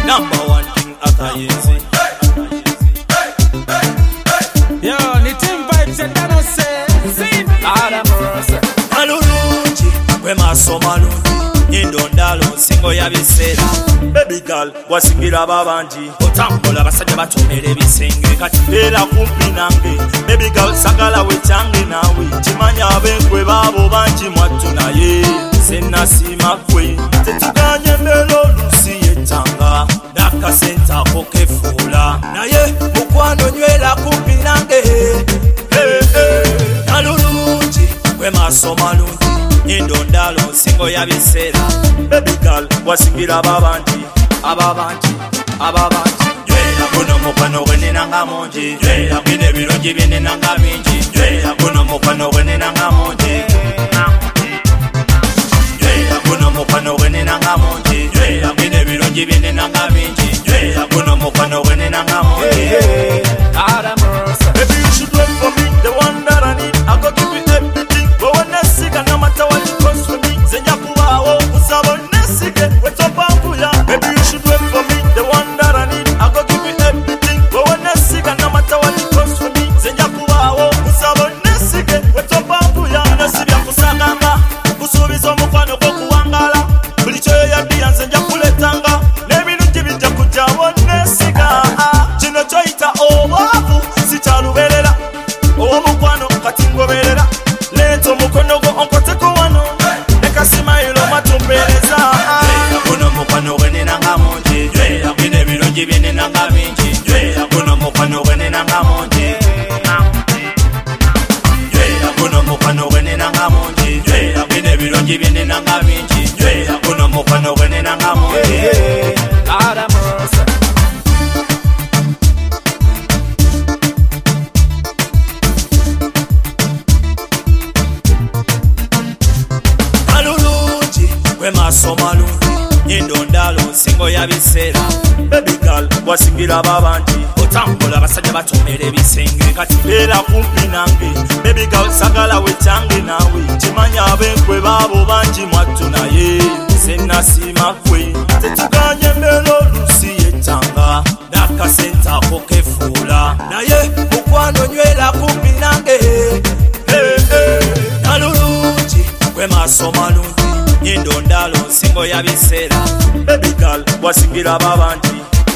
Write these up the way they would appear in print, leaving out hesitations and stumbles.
number one king akayenzi. Yo, ni team vibes and I don't say. Malulungi kwe maso malungi nyindo ndalo nsingo ya biseera. Baby girl wasingira babangi otambula basajja batomera ebisenge kati beera kumpi nange. Baby girl sagala wecyange naawe kimanya abenkwe baabo bangi mwattu naye sennasiima kwe tetuganye embeera oluusi yettanga n'akasenta ako kefuula naye mukwano nywera kumpi nange. Malulungi kwe maso malungi nyindo ndalo nsingo ya biseera. Baby girl wasingira ababangi jwera guno mukwano gwe ninanga mungi jwera gwine ebirungi bye ninanga bingi jwera guno mukwano gwe ninanga mungi jwera guno mukwano gwe ninanga mungi jwera gwine ebirungi bye ninanga bingi jwera guno mukwano gwe ninanga mungi. Baby you should wait for me, the one that I need. I go give you everything. But when I sick, no matter what it costs for me. Zenya kubaho, usabo nesike, wetopa kuya. Baby you should wait for me, the one that I need. I go give you everything. But when I sick, no matter what it costs for me. Zenya kubaho, usabo nesike, wetopa kuya. Nasibya kusaganga, kusubiza omukwano gw'okuwangala. Buli kyoyagala nzenya kuletanga. N'ebintu bijja kujjawo nesiga. Kino kyoyita obwavu sikyaluberera. Omukwano kati ngoberera. Leeta omukono gwo onkoteko wano. Nekasimayiro matumpereza. Guno mukwano gwe ninanga mungi. Jwera gwine ebirungi bye ninanga bingi. Jwera guno mukwano gwe ninanga mungi. Jwera guno mukwano gwe ninanga mungi. Jwera gwine ebirungi bye ninanga bingi. Jwera guno mukwano gwe ninanga mungi. Malulungi kwe maso malungi nyindo ndalo nsingo ya biseera. Baby girl wasingira ababangi otambula basajja batomera ebisenge kati beera kumpi nange. Baby girl sagala wecyange naawe kimanya abenkwe baabo bangi mwattu naye sennasiima kwe tetuganye embeera oluusi yettanga n'akasenta ako kefuula naye mukwano nywera kumpi nange. Malulungi kwe maso malungi nyindo ndalo nsingo ya biseera. Baby girl wasingira ababangi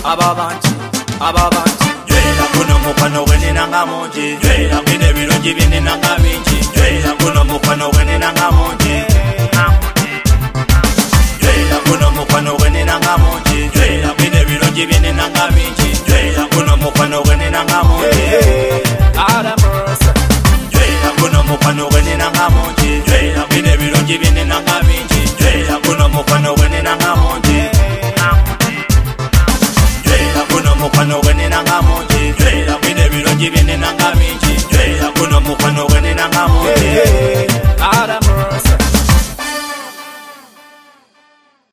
jwera guno mukwano gwe ninanga mungi jwera gwine ebirungi bye ninanga bingi jwera guno mukwano gwe ninanga mungi jwera guno mukwano gwe ninanga mungi jwera gwine ebirungi bye ninanga bingi jwera guno mukwano gwe ninanga mungi. Jwera guno mukwano gwe ninanga mungi jwera gwine ebirungi bye ninanga bingi jwera guno mukwano gwe ninanga mungi. Jwera guno mukwano gwe ninanga mungi jwera gwine ebirungi bye ninanga bingi jwera guno mukwano gwe ninanga mungi.